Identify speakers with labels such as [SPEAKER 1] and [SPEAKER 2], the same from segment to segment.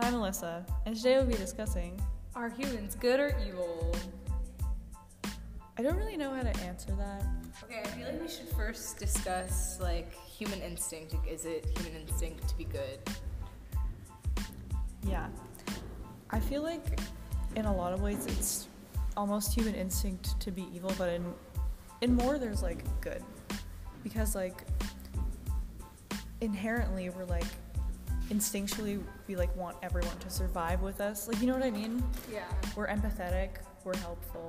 [SPEAKER 1] I'm Alyssa, and today we'll be discussing...
[SPEAKER 2] Are humans good or evil?
[SPEAKER 1] I don't really know how to answer that.
[SPEAKER 2] Okay, I feel like we should first discuss, human instinct. Is it human instinct to be good?
[SPEAKER 1] Yeah. I feel like in a lot of ways it's almost human instinct to be evil, but in more there's, good. Because, inherently we're, instinctually we want everyone to survive with us, you know what I mean?
[SPEAKER 2] Yeah.
[SPEAKER 1] We're empathetic, we're helpful,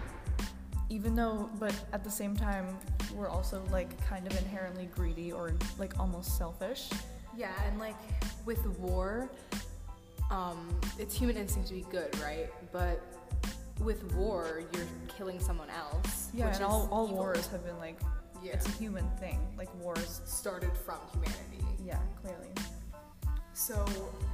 [SPEAKER 1] but at the same time we're also kind of inherently greedy or almost selfish.
[SPEAKER 2] Yeah, and with war, it's human instinct to be good, right? But with war you're killing someone else.
[SPEAKER 1] Yeah,
[SPEAKER 2] which
[SPEAKER 1] and
[SPEAKER 2] is
[SPEAKER 1] all
[SPEAKER 2] evil.
[SPEAKER 1] wars have been it's a human thing. Wars
[SPEAKER 2] started from humanity.
[SPEAKER 1] Yeah, clearly.
[SPEAKER 2] So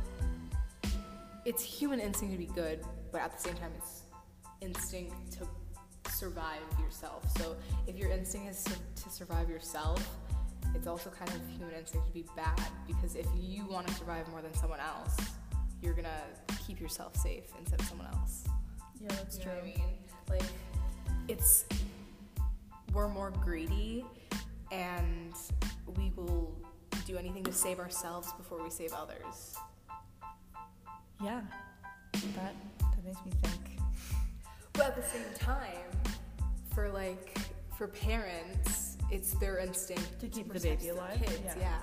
[SPEAKER 2] it's human instinct to be good, but at the same time it's instinct to survive yourself. So if your instinct is to survive yourself, it's also kind of human instinct to be bad, because if you want to survive more than someone else, you're gonna keep yourself safe instead of someone else.
[SPEAKER 1] Yeah, that's true.
[SPEAKER 2] You know what I mean? We're more greedy, and we will do anything to save ourselves before we save others.
[SPEAKER 1] Yeah, that makes me think.
[SPEAKER 2] But at the same time, for parents, it's their instinct
[SPEAKER 1] to keep the
[SPEAKER 2] protect
[SPEAKER 1] baby
[SPEAKER 2] their
[SPEAKER 1] alive.
[SPEAKER 2] Kids, yeah.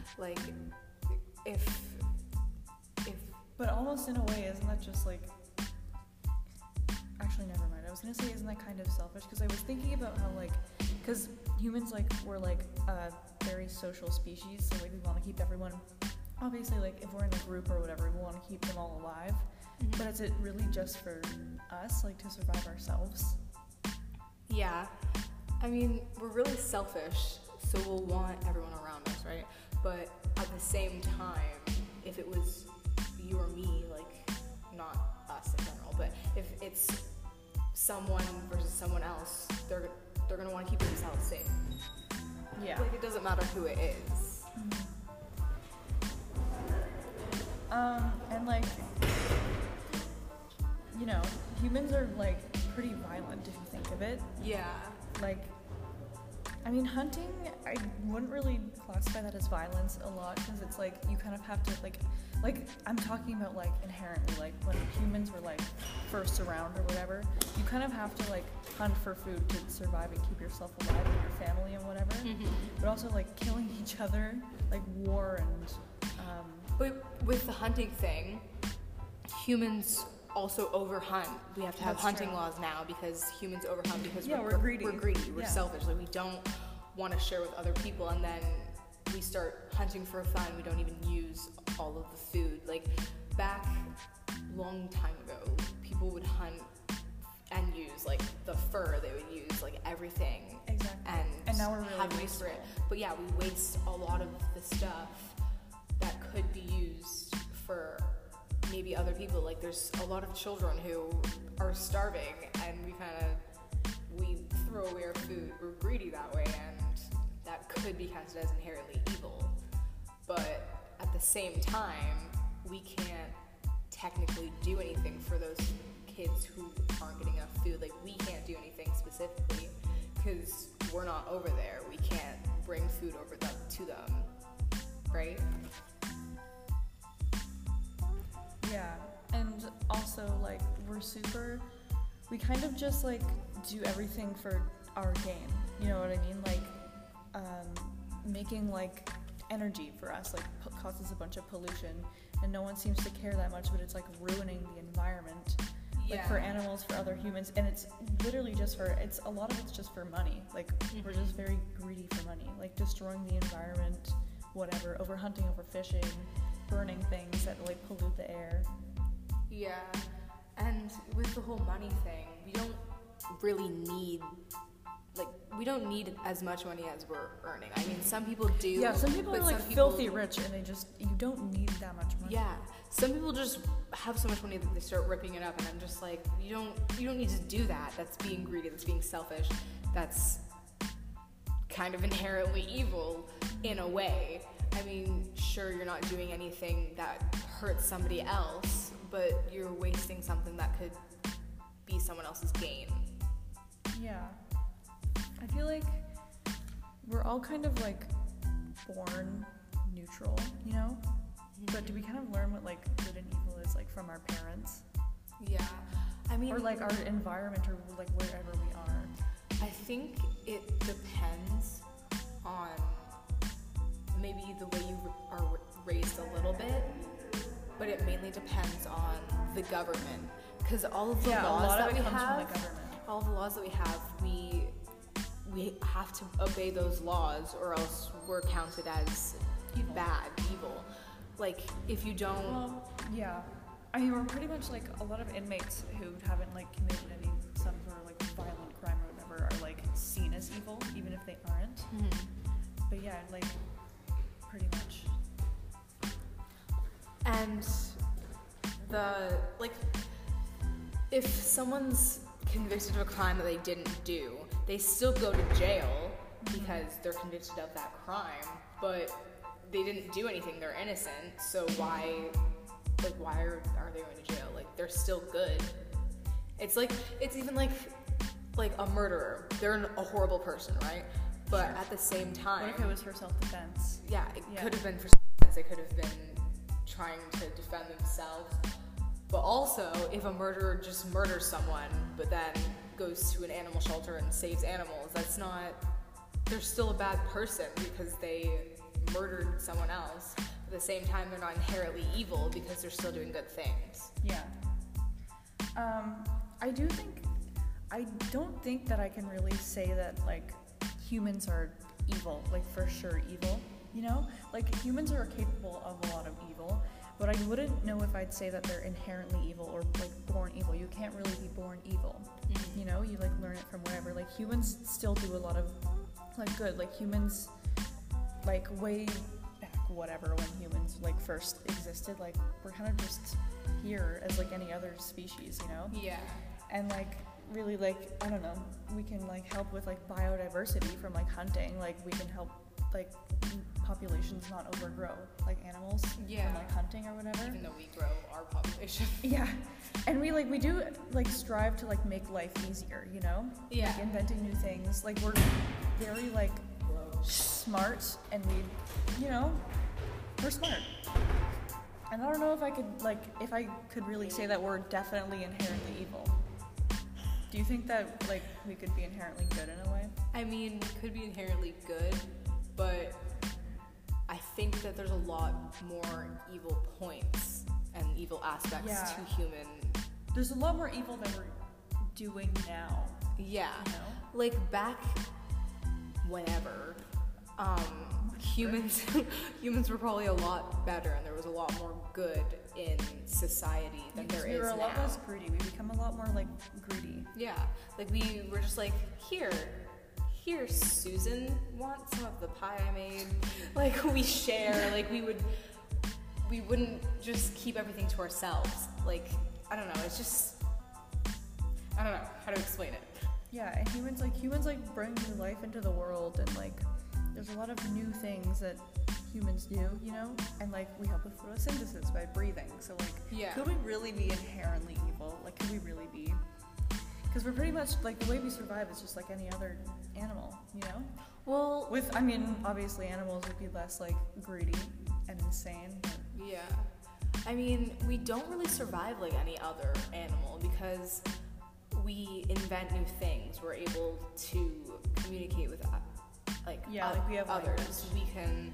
[SPEAKER 2] If
[SPEAKER 1] But almost in a way, isn't that just Actually, never mind. I was gonna say, isn't that kind of selfish? Because I was thinking about how because humans we're a very social species, so we want to keep everyone. Obviously, if we're in a group or whatever, we want to keep them all alive. Mm-hmm. But is it really just for us, to survive ourselves?
[SPEAKER 2] Yeah. I mean, we're really selfish, so we'll want everyone around us, right? But at the same time, if it was you or me, not us in general, but if it's someone versus someone else, they're gonna want to keep themselves safe.
[SPEAKER 1] Yeah.
[SPEAKER 2] It doesn't matter who it is.
[SPEAKER 1] Mm-hmm. And humans are pretty violent if you think of it.
[SPEAKER 2] Yeah.
[SPEAKER 1] Hunting, I wouldn't really classify that as violence a lot, because it's you kind of have to I'm talking about inherently when humans were first around or whatever, you kind of have to hunt for food to survive and keep yourself alive and your family and whatever. Mm-hmm. But also killing each other, war and
[SPEAKER 2] But with the hunting thing, humans also overhunt. We have to have hunting laws now because humans overhunt because we're greedy. We're greedy. We're selfish. We don't want to share with other people, and then we start hunting for fun. We don't even use all of the food. Back long time ago, people would hunt and use the fur. They would use everything.
[SPEAKER 1] Exactly.
[SPEAKER 2] And
[SPEAKER 1] now we're really
[SPEAKER 2] have use for it. But yeah, we waste a lot of the stuff that could be used for maybe other people. There's a lot of children who are starving, and we throw away our food. We're greedy that way, and that could be counted as inherently evil. But at the same time, we can't technically do anything for those kids who aren't getting enough food. We can't do anything specifically because we're not over there. We can't bring food over to them, right?
[SPEAKER 1] Yeah, and also we kind of just do everything for our gain. You know what I mean? Making energy for us causes a bunch of pollution, and no one seems to care that much, but it's ruining the environment.
[SPEAKER 2] Yeah.
[SPEAKER 1] For animals, for other humans, and it's literally just a lot of it's just for money.
[SPEAKER 2] Mm-hmm.
[SPEAKER 1] We're just very greedy for money, destroying the environment, whatever, overhunting, overfishing, burning things that pollute the air.
[SPEAKER 2] Yeah, and with the whole money thing, we don't really need as much money as we're earning. I mean, some people do.
[SPEAKER 1] Yeah, some people are filthy rich, and you don't need that much money.
[SPEAKER 2] Yeah, some people just have so much money that they start ripping it up, and I'm just you don't need to do that. That's being greedy. That's being selfish. That's kind of inherently evil in a way. I mean, sure, you're not doing anything that hurt somebody else, but you're wasting something that could be someone else's gain.
[SPEAKER 1] Yeah. I feel like we're all kind of like born neutral, you know? But do we kind of learn what like good and evil is like from our parents?
[SPEAKER 2] Yeah. I mean,
[SPEAKER 1] or like our environment, or like wherever we are?
[SPEAKER 2] I think it depends on maybe the way you are raised a little bit, but it mainly depends on the government, because all of the laws that we have, all the laws that we have, we have to obey those laws, or else we're counted as evil. Like, if you don't...
[SPEAKER 1] Well, yeah. I mean, we're pretty much like a lot of inmates who haven't like committed some sort of like violent crime or whatever are like seen as evil, even if they aren't.
[SPEAKER 2] Mm-hmm.
[SPEAKER 1] But yeah, like, pretty much.
[SPEAKER 2] And if someone's convicted of a crime that they didn't do, they still go to jail because they're convicted of that crime, but they didn't do anything, they're innocent, so why are they going to jail? Like, they're still good. It's even like a murderer. They're a horrible person, right? But
[SPEAKER 1] sure.
[SPEAKER 2] At the same time...
[SPEAKER 1] What if it was for self-defense?
[SPEAKER 2] Yeah, it could have been for self-defense. They could have been trying to defend themselves. But also, if a murderer just murders someone, but then goes to an animal shelter and saves animals, they're still a bad person because they murdered someone else. At the same time, they're not inherently evil because they're still doing good things.
[SPEAKER 1] Yeah. I don't think that I can really say that, like, humans are evil, like, for sure evil, you know? Like, humans are capable of a lot of evil, but I wouldn't know if I'd say that they're inherently evil or, like, born evil. You can't really be born evil, you know? You, like, learn it from whatever. Like, humans still do a lot of, like, good. Like, humans, like, way back, whatever, when humans, like, first existed, like, we're kind of just here as, like, any other species, you know?
[SPEAKER 2] Yeah.
[SPEAKER 1] And, like, really, like, I don't know, we can, like, help with, like, biodiversity from, like, hunting. Like, we can help, like, populations not overgrow, like, animals from, like, hunting or whatever.
[SPEAKER 2] Even though we grow our population.
[SPEAKER 1] Yeah. And we do, like, strive to, like, make life easier, you know?
[SPEAKER 2] Yeah.
[SPEAKER 1] Like, inventing new things. Like, we're very, like, smart, and we, you know, we're smart. And I don't know if I could really say that we're definitely inherently evil. Do you think that, like, we could be inherently good in a way?
[SPEAKER 2] I mean, we could be inherently good, but I think that there's a lot more evil points and evil aspects to human.
[SPEAKER 1] There's a lot more evil than we're doing now.
[SPEAKER 2] Yeah.
[SPEAKER 1] You know?
[SPEAKER 2] Like, back whenever, humans were probably a lot better, and there was a lot more good in society than there is now.
[SPEAKER 1] We were a lot less greedy. We become a lot more, like, greedy.
[SPEAKER 2] Yeah. Like, we were just like, here, Susan, want some of the pie I made? Like, we share. Like, we wouldn't just keep everything to ourselves. Like, I don't know. It's just, I don't know how to explain it.
[SPEAKER 1] Yeah, and humans bring new life into the world, and, like, there's a lot of new things that humans do, you know? And, like, we help with photosynthesis by breathing. So, like, could we really be inherently evil? Like, could we really be? Because we're pretty much, like, the way we survive is just like any other animal, you know?
[SPEAKER 2] Well,
[SPEAKER 1] obviously animals would be less, like, greedy and insane. But...
[SPEAKER 2] Yeah. I mean, we don't really survive like any other animal because we invent new things. We're able to communicate with,
[SPEAKER 1] we have
[SPEAKER 2] others.
[SPEAKER 1] Language.
[SPEAKER 2] We can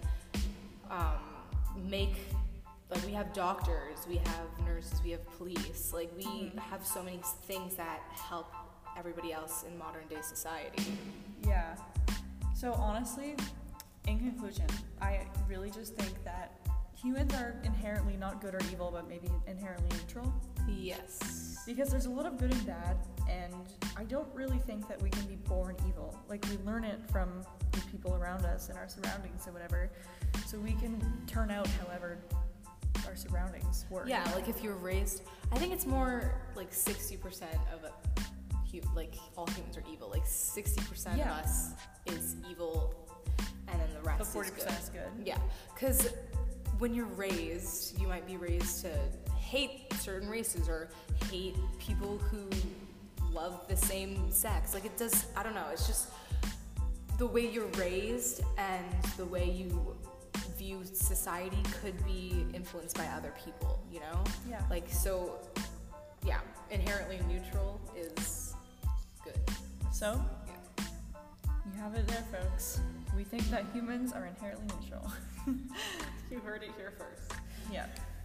[SPEAKER 2] we have doctors, we have nurses, we have police. Like, we have so many things that help everybody else in modern day society.
[SPEAKER 1] Yeah. So honestly, in conclusion, I really just think that humans are inherently not good or evil, but maybe inherently neutral.
[SPEAKER 2] Yes.
[SPEAKER 1] Because there's a lot of good and bad, and I don't really think that we can be born evil. Like, we learn it from the people around us and our surroundings or whatever, so we can turn out however our surroundings work.
[SPEAKER 2] Yeah, like, if you're raised, I think it's more like 60% of all humans are evil. Like, 60% of us is evil, and then the rest
[SPEAKER 1] the 40%
[SPEAKER 2] is good.
[SPEAKER 1] is good.
[SPEAKER 2] Yeah, because when you're raised, you might be raised to hate certain races or hate people who love the same sex. Like it does, I don't know, it's just the way you're raised and the way you view society could be influenced by other people, you know?
[SPEAKER 1] Yeah.
[SPEAKER 2] Like, so, yeah, inherently neutral is good.
[SPEAKER 1] So,
[SPEAKER 2] Yeah.
[SPEAKER 1] you have it there, folks. We think that humans are inherently neutral.
[SPEAKER 2] You heard it here first.
[SPEAKER 1] Yeah.